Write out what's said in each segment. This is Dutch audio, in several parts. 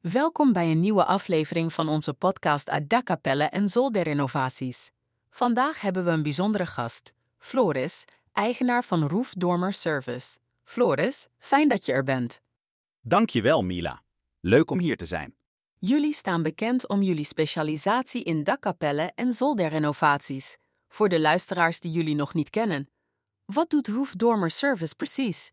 Welkom bij een nieuwe aflevering van onze podcast uit dakkapellen en zolderrenovaties. Vandaag hebben we een bijzondere gast, Floris, eigenaar van Roof Dormer Service. Floris, fijn dat je er bent. Dankjewel, Mila. Leuk om hier te zijn. Jullie staan bekend om jullie specialisatie in dakkapellen en zolderrenovaties. Voor de luisteraars die jullie nog niet kennen. Wat doet Roof Dormer Service precies?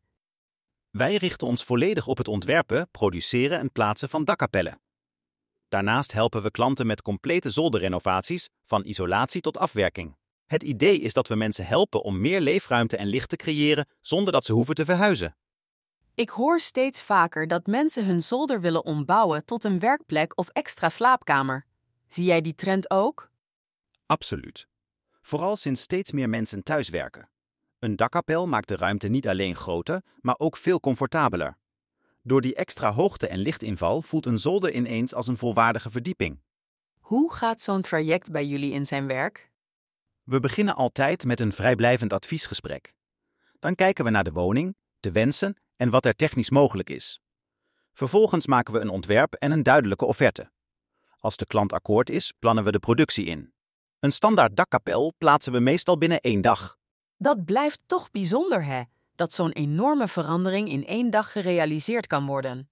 Wij richten ons volledig op het ontwerpen, produceren en plaatsen van dakkapellen. Daarnaast helpen we klanten met complete zolderrenovaties, van isolatie tot afwerking. Het idee is dat we mensen helpen om meer leefruimte en licht te creëren zonder dat ze hoeven te verhuizen. Ik hoor steeds vaker dat mensen hun zolder willen ombouwen tot een werkplek of extra slaapkamer. Zie jij die trend ook? Absoluut. Vooral sinds steeds meer mensen thuiswerken. Een dakkapel maakt de ruimte niet alleen groter, maar ook veel comfortabeler. Door die extra hoogte en lichtinval voelt een zolder ineens als een volwaardige verdieping. Hoe gaat zo'n traject bij jullie in zijn werk? We beginnen altijd met een vrijblijvend adviesgesprek. Dan kijken we naar de woning, de wensen en wat er technisch mogelijk is. Vervolgens maken we een ontwerp en een duidelijke offerte. Als de klant akkoord is, plannen we de productie in. Een standaard dakkapel plaatsen we meestal binnen 1 dag. Dat blijft toch bijzonder, hè? Dat zo'n enorme verandering in 1 dag gerealiseerd kan worden.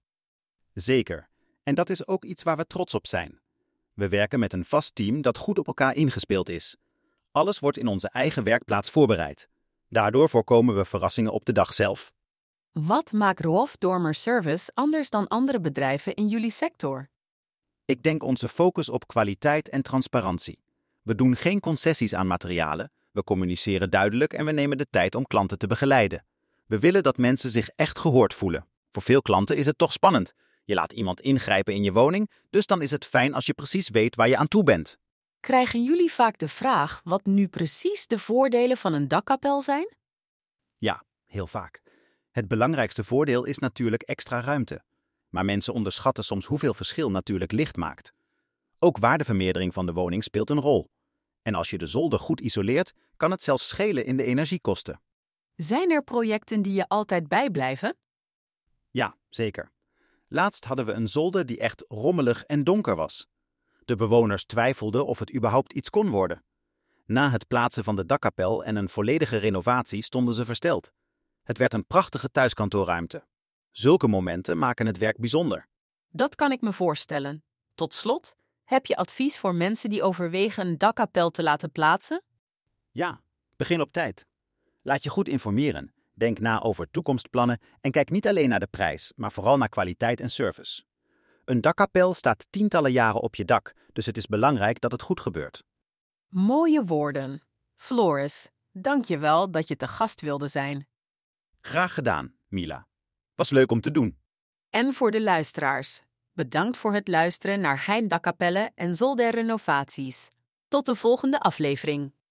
Zeker. En dat is ook iets waar we trots op zijn. We werken met een vast team dat goed op elkaar ingespeeld is. Alles wordt in onze eigen werkplaats voorbereid. Daardoor voorkomen we verrassingen op de dag zelf. Wat maakt Roof Dormer Service anders dan andere bedrijven in jullie sector? Ik denk onze focus op kwaliteit en transparantie. We doen geen concessies aan materialen, we communiceren duidelijk en we nemen de tijd om klanten te begeleiden. We willen dat mensen zich echt gehoord voelen. Voor veel klanten is het toch spannend. Je laat iemand ingrijpen in je woning, dus dan is het fijn als je precies weet waar je aan toe bent. Krijgen jullie vaak de vraag wat nu precies de voordelen van een dakkapel zijn? Ja, heel vaak. Het belangrijkste voordeel is natuurlijk extra ruimte. Maar mensen onderschatten soms hoeveel verschil natuurlijk licht maakt. Ook waardevermeerdering van de woning speelt een rol. En als je de zolder goed isoleert, kan het zelfs schelen in de energiekosten. Zijn er projecten die je altijd bijblijven? Ja, zeker. Laatst hadden we een zolder die echt rommelig en donker was. De bewoners twijfelden of het überhaupt iets kon worden. Na het plaatsen van de dakkapel en een volledige renovatie stonden ze versteld. Het werd een prachtige thuiskantoorruimte. Zulke momenten maken het werk bijzonder. Dat kan ik me voorstellen. Tot slot, heb je advies voor mensen die overwegen een dakkapel te laten plaatsen? Ja, begin op tijd. Laat je goed informeren. Denk na over toekomstplannen en kijk niet alleen naar de prijs, maar vooral naar kwaliteit en service. Een dakkapel staat tientallen jaren op je dak, dus het is belangrijk dat het goed gebeurt. Mooie woorden. Floris, dank je wel dat je te gast wilde zijn. Graag gedaan, Mila. Was leuk om te doen. En voor de luisteraars, bedankt voor het luisteren naar Hein Dakkapellen en Zolderrenovaties. Tot de volgende aflevering.